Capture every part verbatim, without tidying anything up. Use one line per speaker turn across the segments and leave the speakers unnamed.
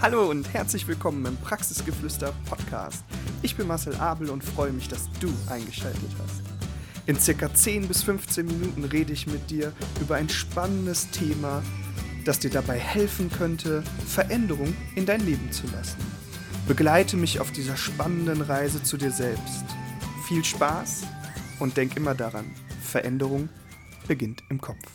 Hallo und herzlich willkommen im Praxisgeflüster Podcast. Ich bin Marcel Abel und freue mich, dass du eingeschaltet hast. In circa zehn bis fünfzehn Minuten rede ich mit dir über ein spannendes Thema, das dir dabei helfen könnte, Veränderung in dein Leben zu lassen. Begleite mich auf dieser spannenden Reise zu dir selbst. Viel Spaß und denk immer daran, Veränderung beginnt im Kopf.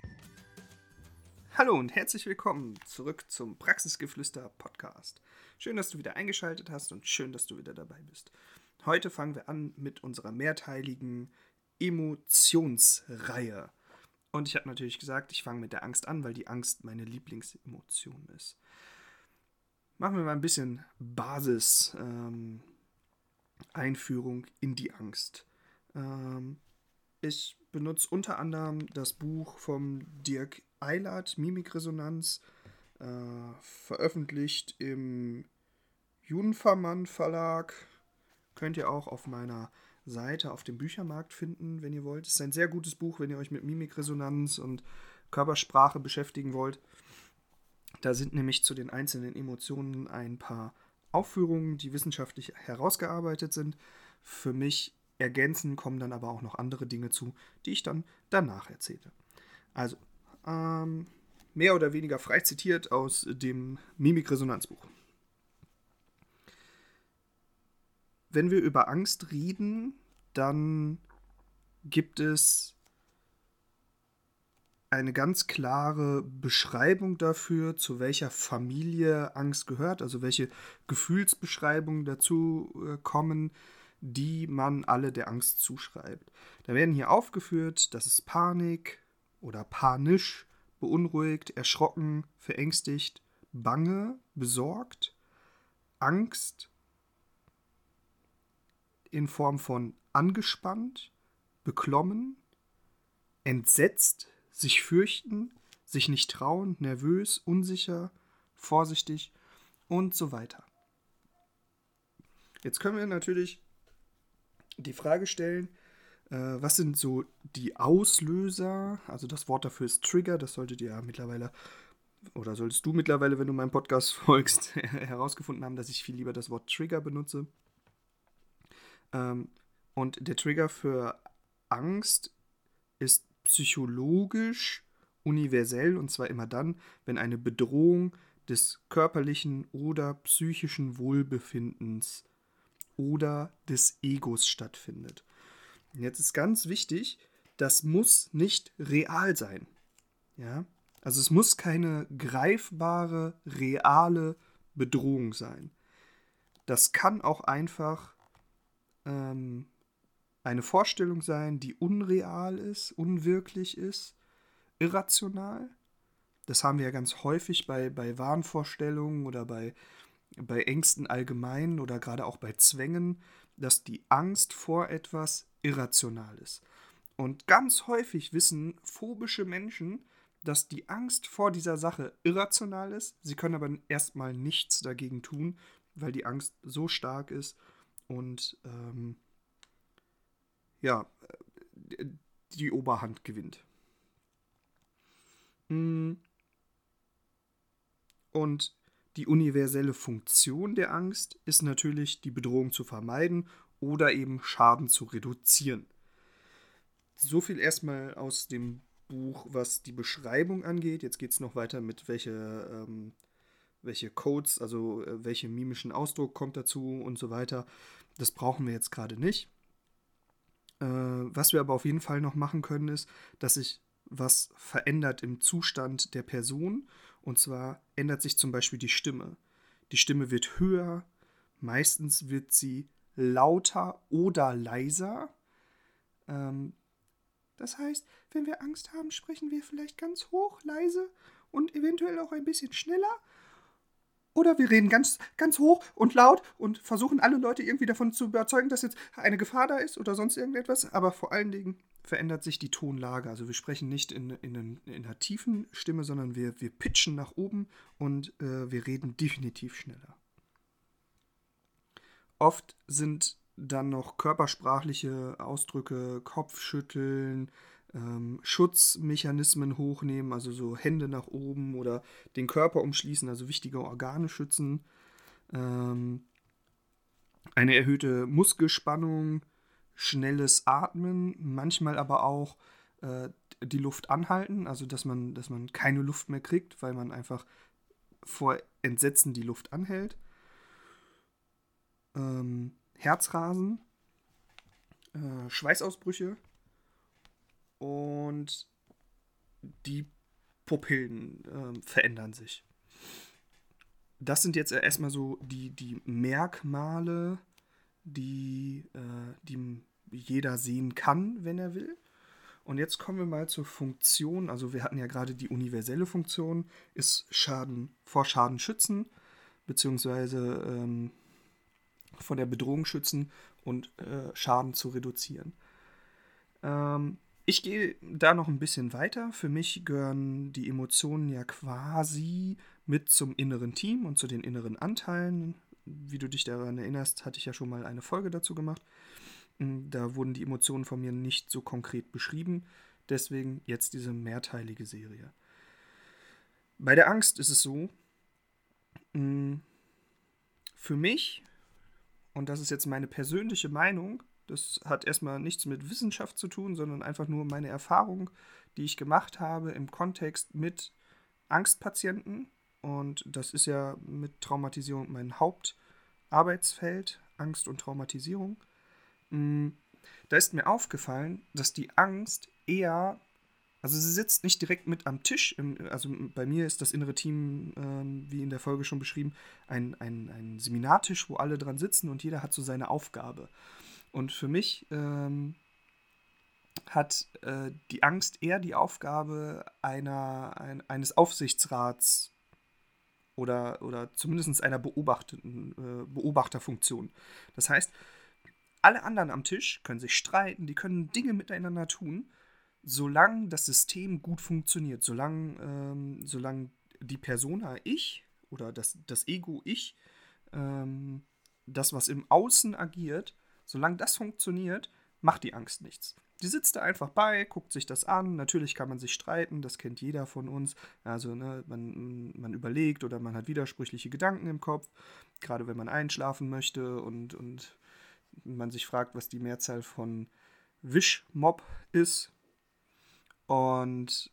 Hallo und herzlich willkommen zurück zum Praxisgeflüster Podcast. Schön, dass du wieder eingeschaltet hast und schön, dass du wieder dabei bist. Heute fangen wir an mit unserer mehrteiligen Emotionsreihe. Und ich habe natürlich gesagt, ich fange mit der Angst an, weil die Angst meine Lieblingsemotion ist. Machen wir mal ein bisschen Basis, ähm, Einführung in die Angst. Ähm, ich benutze unter anderem das Buch vom Dirk Eilert, Mimikresonanz, äh, veröffentlicht im Junfermann Verlag. Könnt ihr auch auf meiner Seite auf dem Büchermarkt finden, wenn ihr wollt. Es ist ein sehr gutes Buch, wenn ihr euch mit Mimikresonanz und Körpersprache beschäftigen wollt. Da sind nämlich zu den einzelnen Emotionen ein paar Aufführungen, die wissenschaftlich herausgearbeitet sind. Für mich ergänzen kommen dann aber auch noch andere Dinge zu, die ich dann danach erzähle. Also, ähm, mehr oder weniger frei zitiert aus dem Mimikresonanzbuch. Wenn wir über Angst reden, dann gibt es eine ganz klare Beschreibung dafür, zu welcher Familie Angst gehört, also welche Gefühlsbeschreibungen dazu äh, kommen, die man alle der Angst zuschreibt. Da werden hier aufgeführt, dass es Panik oder panisch, beunruhigt, erschrocken, verängstigt, bange, besorgt, Angst in Form von angespannt, beklommen, entsetzt, sich fürchten, sich nicht trauen, nervös, unsicher, vorsichtig und so weiter. Jetzt können wir natürlich die Frage stellen, äh, was sind so die Auslöser? Also das Wort dafür ist Trigger, das solltet ihr ja mittlerweile, oder solltest du mittlerweile, wenn du meinem Podcast folgst, herausgefunden haben, dass ich viel lieber das Wort Trigger benutze. Ähm, und der Trigger für Angst ist psychologisch universell, und zwar immer dann, wenn eine Bedrohung des körperlichen oder psychischen Wohlbefindens oder des Egos stattfindet. Und jetzt ist ganz wichtig, das muss nicht real sein. Ja? Also es muss keine greifbare, reale Bedrohung sein. Das kann auch einfach ähm, eine Vorstellung sein, die unreal ist, unwirklich ist, irrational. Das haben wir ja ganz häufig bei, bei Wahnvorstellungen oder bei, bei Ängsten allgemein oder gerade auch bei Zwängen, dass die Angst vor etwas irrational ist. Und ganz häufig wissen phobische Menschen, dass die Angst vor dieser Sache irrational ist. Sie können aber erstmal nichts dagegen tun, weil die Angst so stark ist und ähm, ja, die Oberhand gewinnt. Und die universelle Funktion der Angst ist natürlich, die Bedrohung zu vermeiden oder eben Schaden zu reduzieren. So viel erstmal aus dem Buch, was die Beschreibung angeht. Jetzt geht es noch weiter mit welche, ähm, welche Codes, also äh, welche mimischen Ausdruck kommt dazu und so weiter. Das brauchen wir jetzt gerade nicht. Äh, was wir aber auf jeden Fall noch machen können, ist, dass sich was verändert im Zustand der Person. Und zwar ändert sich zum Beispiel die Stimme. Die Stimme wird höher, meistens wird sie lauter oder leiser. Ähm, das heißt, wenn wir Angst haben, sprechen wir vielleicht ganz hoch, leise und eventuell auch ein bisschen schneller. Oder wir reden ganz, ganz hoch und laut und versuchen alle Leute irgendwie davon zu überzeugen, dass jetzt eine Gefahr da ist oder sonst irgendetwas. Aber vor allen Dingen verändert sich die Tonlage. Also wir sprechen nicht in, in, in einer tiefen Stimme, sondern wir, wir pitchen nach oben und äh, wir reden definitiv schneller. Oft sind dann noch körpersprachliche Ausdrücke, Kopfschütteln, ähm, Schutzmechanismen hochnehmen, also so Hände nach oben oder den Körper umschließen, also wichtige Organe schützen. Ähm, eine erhöhte Muskelspannung, schnelles Atmen, manchmal aber auch äh, die Luft anhalten, also dass man, dass man keine Luft mehr kriegt, weil man einfach vor Entsetzen die Luft anhält. Ähm, Herzrasen, äh, Schweißausbrüche und die Pupillen äh, verändern sich. Das sind jetzt erstmal so die, die Merkmale, die, äh, die jeder sehen kann, wenn er will. Und jetzt kommen wir mal zur Funktion. Also wir hatten ja gerade die universelle Funktion, ist Schaden vor Schaden schützen, beziehungsweise ähm, vor der Bedrohung schützen und äh, Schaden zu reduzieren. Ähm, ich gehe da noch ein bisschen weiter. Für mich gehören die Emotionen ja quasi mit zum inneren Team und zu den inneren Anteilen. Wie du dich daran erinnerst, hatte ich ja schon mal eine Folge dazu gemacht. Da wurden die Emotionen von mir nicht so konkret beschrieben. Deswegen jetzt diese mehrteilige Serie. Bei der Angst ist es so, für mich, und das ist jetzt meine persönliche Meinung, das hat erstmal nichts mit Wissenschaft zu tun, sondern einfach nur meine Erfahrung, die ich gemacht habe im Kontext mit Angstpatienten. Und das ist ja mit Traumatisierung mein Hauptarbeitsfeld, Angst und Traumatisierung. Da ist mir aufgefallen, dass die Angst eher, also sie sitzt nicht direkt mit am Tisch, also bei mir ist das innere Team, ähm, wie in der Folge schon beschrieben, ein, ein, ein Seminartisch, wo alle dran sitzen und jeder hat so seine Aufgabe. Und für mich ähm, hat äh, die Angst eher die Aufgabe einer, ein, eines Aufsichtsrats oder, oder zumindest einer beobachtenden, äh, Beobachterfunktion. Das heißt, alle anderen am Tisch können sich streiten, die können Dinge miteinander tun, solange das System gut funktioniert, solange, ähm, solange die Persona ich oder das, das Ego ich, ähm, das, was im Außen agiert, solange das funktioniert, macht die Angst nichts. Die sitzt da einfach bei, guckt sich das an. Natürlich kann man sich streiten, das kennt jeder von uns. Also ne, man, man überlegt oder man hat widersprüchliche Gedanken im Kopf, gerade wenn man einschlafen möchte und, und man sich fragt, was die Mehrzahl von Wischmob ist. Und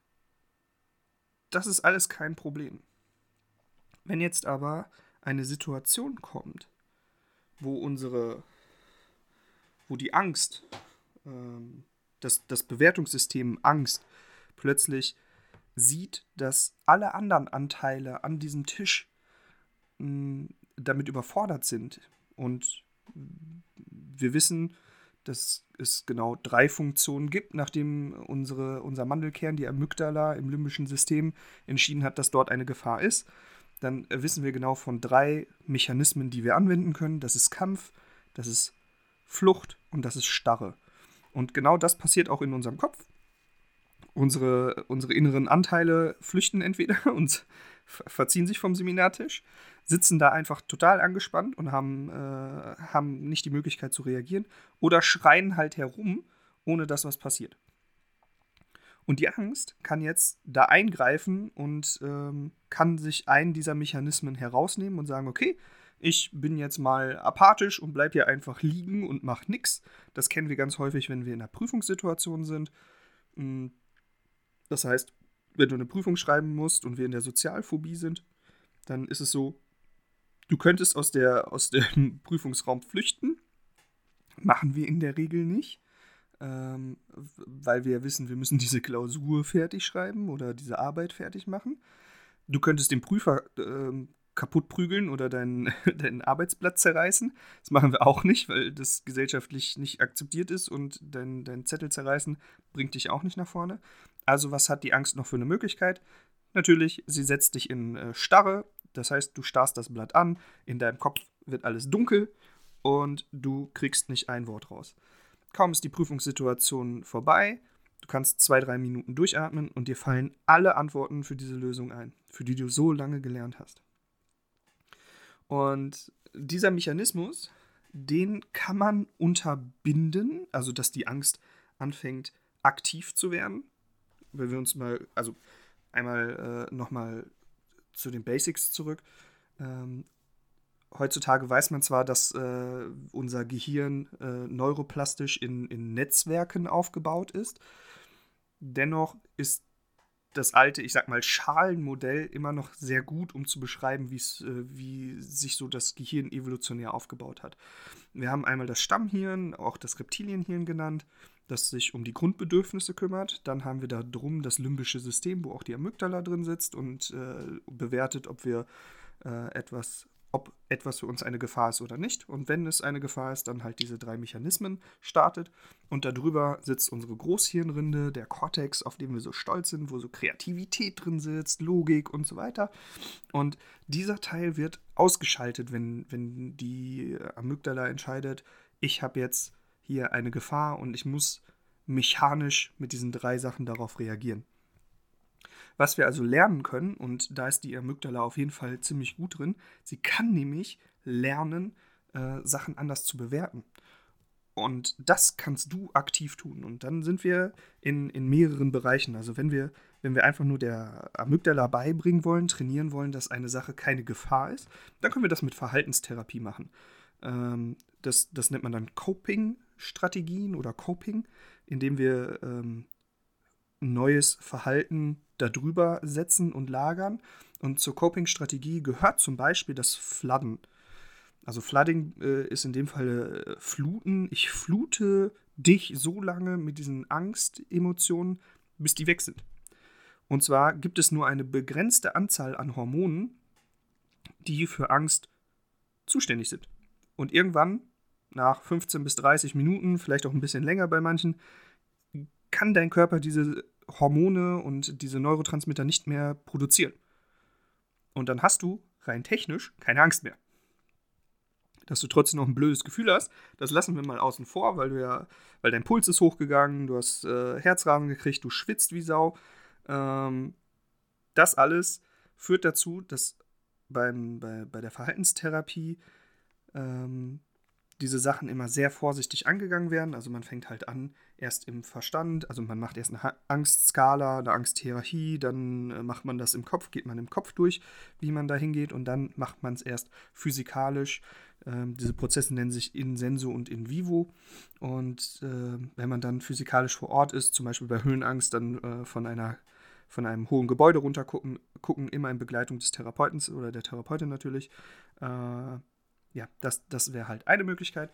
das ist alles kein Problem. Wenn jetzt aber eine Situation kommt, wo unsere, wo die Angst, ähm, das, das Bewertungssystem Angst plötzlich sieht, dass alle anderen Anteile an diesem Tisch mh, damit überfordert sind und wir wissen, dass es genau drei Funktionen gibt, nachdem unsere, unser Mandelkern, die Amygdala im limbischen System, entschieden hat, dass dort eine Gefahr ist. Dann wissen wir genau von drei Mechanismen, die wir anwenden können. Das ist Kampf, das ist Flucht und das ist Starre. Und genau das passiert auch in unserem Kopf. Unsere, unsere inneren Anteile flüchten entweder und verziehen sich vom Seminartisch, sitzen da einfach total angespannt und haben, äh, haben nicht die Möglichkeit zu reagieren oder schreien halt herum, ohne dass was passiert. Und die Angst kann jetzt da eingreifen und ähm, kann sich einen dieser Mechanismen herausnehmen und sagen, okay, ich bin jetzt mal apathisch und bleib hier einfach liegen und mach nix. Das kennen wir ganz häufig, wenn wir in einer Prüfungssituation sind. Das heißt, wenn du eine Prüfung schreiben musst und wir in der Sozialphobie sind, dann ist es so, du könntest aus, der, aus dem Prüfungsraum flüchten. Machen wir in der Regel nicht, ähm, weil wir wissen, wir müssen diese Klausur fertig schreiben oder diese Arbeit fertig machen. Du könntest den Prüfer ähm, kaputt prügeln oder deinen, deinen Arbeitsplatz zerreißen. Das machen wir auch nicht, weil das gesellschaftlich nicht akzeptiert ist und dein, dein Zettel zerreißen bringt dich auch nicht nach vorne. Also was hat die Angst noch für eine Möglichkeit? Natürlich, sie setzt dich in äh, Starre. Das heißt, du starrst das Blatt an, in deinem Kopf wird alles dunkel und du kriegst nicht ein Wort raus. Kaum ist die Prüfungssituation vorbei, du kannst zwei, drei Minuten durchatmen und dir fallen alle Antworten für diese Lösung ein, für die du so lange gelernt hast. Und dieser Mechanismus, den kann man unterbinden, also dass die Angst anfängt aktiv zu werden. Wenn wir uns mal, also einmal äh, nochmal zu den Basics zurück. Ähm, heutzutage weiß man zwar, dass äh, unser Gehirn äh, neuroplastisch in, in Netzwerken aufgebaut ist. Dennoch ist das alte, ich sag mal, Schalenmodell immer noch sehr gut, um zu beschreiben, wie's, äh, wie sich so das Gehirn evolutionär aufgebaut hat. Wir haben einmal das Stammhirn, auch das Reptilienhirn genannt, das sich um die Grundbedürfnisse kümmert. Dann haben wir da drum das limbische System, wo auch die Amygdala drin sitzt und äh, bewertet, ob wir äh, etwas, ob etwas für uns eine Gefahr ist oder nicht. Und wenn es eine Gefahr ist, dann halt diese drei Mechanismen startet. Und darüber sitzt unsere Großhirnrinde, der Cortex, auf dem wir so stolz sind, wo so Kreativität drin sitzt, Logik und so weiter. Und dieser Teil wird ausgeschaltet, wenn, wenn die Amygdala entscheidet, ich habe jetzt hier eine Gefahr und ich muss mechanisch mit diesen drei Sachen darauf reagieren. Was wir also lernen können, und da ist die Amygdala auf jeden Fall ziemlich gut drin, sie kann nämlich lernen, äh, Sachen anders zu bewerten. Und das kannst du aktiv tun. Und dann sind wir in, in mehreren Bereichen. Also wenn wir, wenn wir einfach nur der Amygdala beibringen wollen, trainieren wollen, dass eine Sache keine Gefahr ist, dann können wir das mit Verhaltenstherapie machen. Ähm, das, das nennt man dann Coping-Strategien oder Coping, indem wir ähm, neues Verhalten darüber setzen und lagern. Und zur Coping-Strategie gehört zum Beispiel das Flooden. Also Flooding äh, ist in dem Fall äh, Fluten. Ich flute dich so lange mit diesen Angstemotionen, bis die weg sind. Und zwar gibt es nur eine begrenzte Anzahl an Hormonen, die für Angst zuständig sind. Und irgendwann, nach fünfzehn bis dreißig Minuten, vielleicht auch ein bisschen länger bei manchen, kann dein Körper diese Hormone und diese Neurotransmitter nicht mehr produzieren. Und dann hast du rein technisch keine Angst mehr. Dass du trotzdem noch ein blödes Gefühl hast, das lassen wir mal außen vor, weil du ja, weil dein Puls ist hochgegangen, du hast äh, Herzrasen gekriegt, du schwitzt wie Sau. Ähm, das alles führt dazu, dass beim, bei, bei der Verhaltenstherapie ähm, diese Sachen immer sehr vorsichtig angegangen werden. Also man fängt halt an, erst im Verstand, also man macht erst eine Angstskala, eine Angsthierarchie, dann äh, macht man das im Kopf, geht man im Kopf durch, wie man da hingeht, und dann macht man es erst physikalisch. Ähm, diese Prozesse nennen sich in senso und in vivo. Und äh, wenn man dann physikalisch vor Ort ist, zum Beispiel bei Höhenangst, dann äh, von einer von einem hohen Gebäude runter gucken, gucken immer in Begleitung des Therapeuten oder der Therapeutin natürlich. Äh, Ja, das, das wäre halt eine Möglichkeit.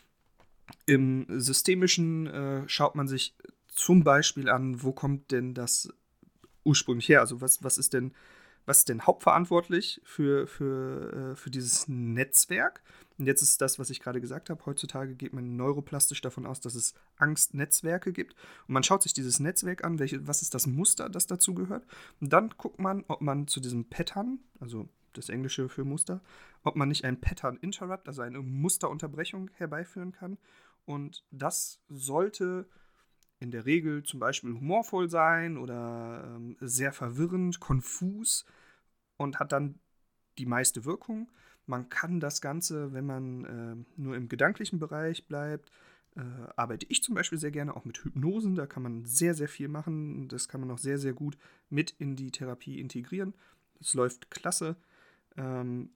Im Systemischen äh, schaut man sich zum Beispiel an, wo kommt denn das ursprünglich her? Also was, was ist denn, was ist denn hauptverantwortlich für, für, äh, für dieses Netzwerk? Und jetzt ist das, was ich gerade gesagt habe, heutzutage geht man neuroplastisch davon aus, dass es Angstnetzwerke gibt. Und man schaut sich dieses Netzwerk an, welche, was ist das Muster, das dazu gehört. Und dann guckt man, ob man zu diesem Pattern, also das Englische für Muster, ob man nicht ein Pattern Interrupt, also eine Musterunterbrechung herbeiführen kann. Und das sollte in der Regel zum Beispiel humorvoll sein oder ähm, sehr verwirrend, konfus und hat dann die meiste Wirkung. Man kann das Ganze, wenn man äh, nur im gedanklichen Bereich bleibt, äh, arbeite ich zum Beispiel sehr gerne auch mit Hypnosen. Da kann man sehr, sehr viel machen. Das kann man auch sehr, sehr gut mit in die Therapie integrieren. Das läuft klasse. Ähm,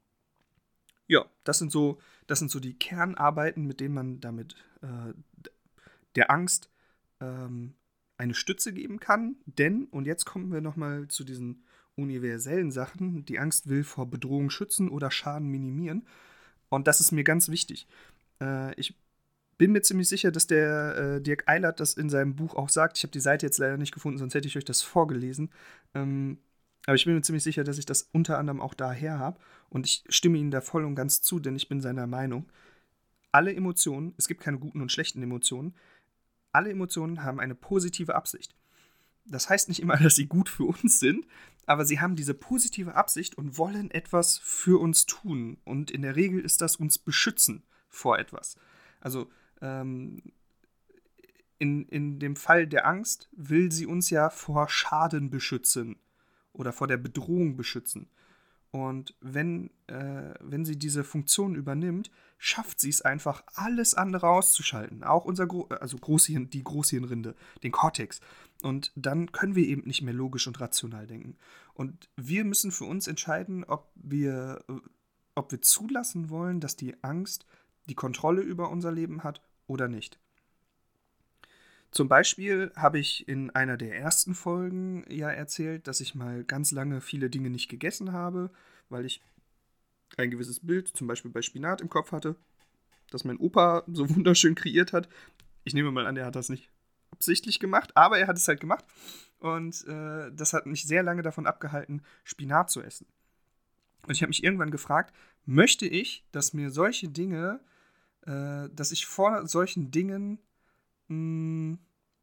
ja, das sind so, das sind so die Kernarbeiten, mit denen man damit äh, der Angst ähm, eine Stütze geben kann. Denn, und jetzt kommen wir nochmal zu diesen universellen Sachen, die Angst will vor Bedrohung schützen oder Schaden minimieren. Und das ist mir ganz wichtig. Äh, ich bin mir ziemlich sicher, dass der äh, Dirk Eilert das in seinem Buch auch sagt. Ich habe die Seite jetzt leider nicht gefunden, sonst hätte ich euch das vorgelesen. Ähm, Aber ich bin mir ziemlich sicher, dass ich das unter anderem auch daher habe. Und ich stimme Ihnen da voll und ganz zu, denn ich bin seiner Meinung. Alle Emotionen, es gibt keine guten und schlechten Emotionen, alle Emotionen haben eine positive Absicht. Das heißt nicht immer, dass sie gut für uns sind, aber sie haben diese positive Absicht und wollen etwas für uns tun. Und in der Regel ist das uns beschützen vor etwas. Also ähm, in, in dem Fall der Angst will sie uns ja vor Schaden beschützen oder vor der Bedrohung beschützen. Und wenn, äh, wenn sie diese Funktion übernimmt, schafft sie es einfach, alles andere auszuschalten. Auch unser Gro- also Großhirn, die Großhirnrinde, den Kortex. Und dann können wir eben nicht mehr logisch und rational denken. Und wir müssen für uns entscheiden, ob wir, äh, ob wir zulassen wollen, dass die Angst die Kontrolle über unser Leben hat oder nicht. Zum Beispiel habe ich in einer der ersten Folgen ja erzählt, dass ich mal ganz lange viele Dinge nicht gegessen habe, weil ich ein gewisses Bild, zum Beispiel bei Spinat, im Kopf hatte, das mein Opa so wunderschön kreiert hat. Ich nehme mal an, er hat das nicht absichtlich gemacht, aber er hat es halt gemacht. Und äh, das hat mich sehr lange davon abgehalten, Spinat zu essen. Und ich habe mich irgendwann gefragt, möchte ich, dass mir solche Dinge, äh, dass ich vor solchen Dingen mh,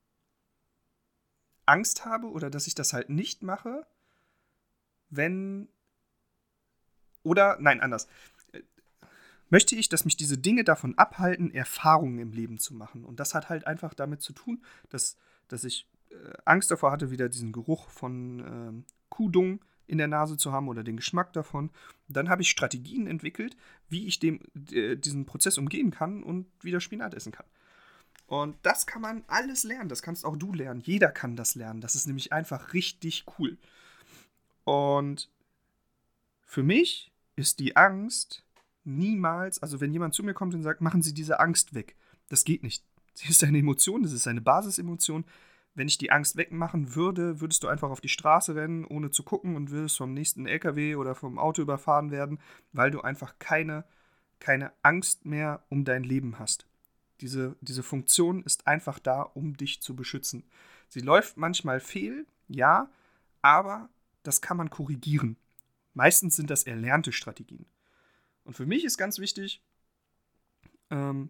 Angst habe oder dass ich das halt nicht mache, wenn, oder, nein, anders. Äh, Möchte ich, dass mich diese Dinge davon abhalten, Erfahrungen im Leben zu machen. Und das hat halt einfach damit zu tun, dass, dass ich äh, Angst davor hatte, wieder diesen Geruch von ähm, Kuhdung in der Nase zu haben oder den Geschmack davon. Dann habe ich Strategien entwickelt, wie ich dem, äh, diesen Prozess umgehen kann und wieder Spinat essen kann. Und das kann man alles lernen. Das kannst auch du lernen. Jeder kann das lernen. Das ist nämlich einfach richtig cool. Und für mich ist die Angst niemals, also wenn jemand zu mir kommt und sagt, machen Sie diese Angst weg. Das geht nicht. Sie ist eine Emotion, das ist eine Basisemotion. Wenn ich die Angst wegmachen würde, würdest du einfach auf die Straße rennen, ohne zu gucken und würdest vom nächsten L K W oder vom Auto überfahren werden, weil du einfach keine, keine Angst mehr um dein Leben hast. Diese, diese Funktion ist einfach da, um dich zu beschützen. Sie läuft manchmal fehl, ja, aber das kann man korrigieren. Meistens sind das erlernte Strategien. Und für mich ist ganz wichtig, ähm,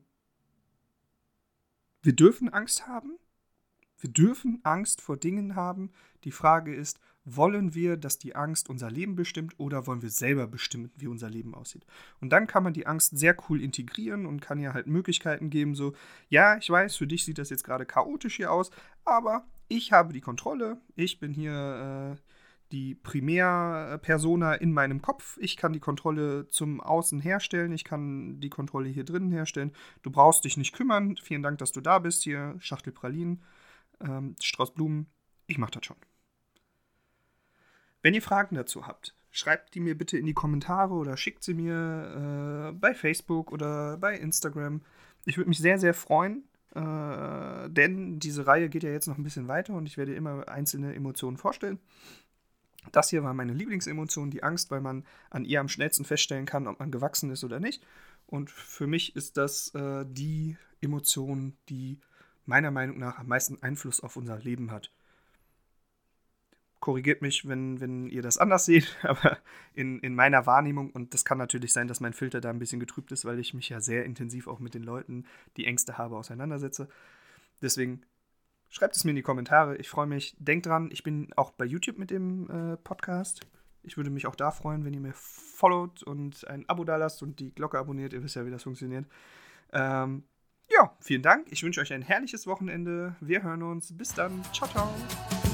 wir dürfen Angst haben. Wir dürfen Angst vor Dingen haben. Die Frage ist, wollen wir, dass die Angst unser Leben bestimmt oder wollen wir selber bestimmen, wie unser Leben aussieht? Und dann kann man die Angst sehr cool integrieren und kann ja halt Möglichkeiten geben, so, ja, ich weiß, für dich sieht das jetzt gerade chaotisch hier aus, aber ich habe die Kontrolle, ich bin hier äh, die Primärpersona in meinem Kopf, ich kann die Kontrolle zum Außen herstellen, ich kann die Kontrolle hier drinnen herstellen, du brauchst dich nicht kümmern, vielen Dank, dass du da bist, hier Schachtel Pralinen, ähm, Strauß Blumen, ich mach das schon. Wenn ihr Fragen dazu habt, schreibt die mir bitte in die Kommentare oder schickt sie mir äh, bei Facebook oder bei Instagram. Ich würde mich sehr, sehr freuen, äh, denn diese Reihe geht ja jetzt noch ein bisschen weiter und ich werde immer einzelne Emotionen vorstellen. Das hier war meine Lieblingsemotion, die Angst, weil man an ihr am schnellsten feststellen kann, ob man gewachsen ist oder nicht. Und für mich ist das äh, die Emotion, die meiner Meinung nach am meisten Einfluss auf unser Leben hat. Korrigiert mich, wenn, wenn ihr das anders seht, aber in, in meiner Wahrnehmung, und das kann natürlich sein, dass mein Filter da ein bisschen getrübt ist, weil ich mich ja sehr intensiv auch mit den Leuten, die Ängste habe, auseinandersetze. Deswegen schreibt es mir in die Kommentare, ich freue mich. Denkt dran, ich bin auch bei YouTube mit dem äh, Podcast. Ich würde mich auch da freuen, wenn ihr mir followt und ein Abo da lasst und die Glocke abonniert. Ihr wisst ja, wie das funktioniert. Ähm, ja, vielen Dank. Ich wünsche euch ein herrliches Wochenende. Wir hören uns. Bis dann. Ciao, ciao.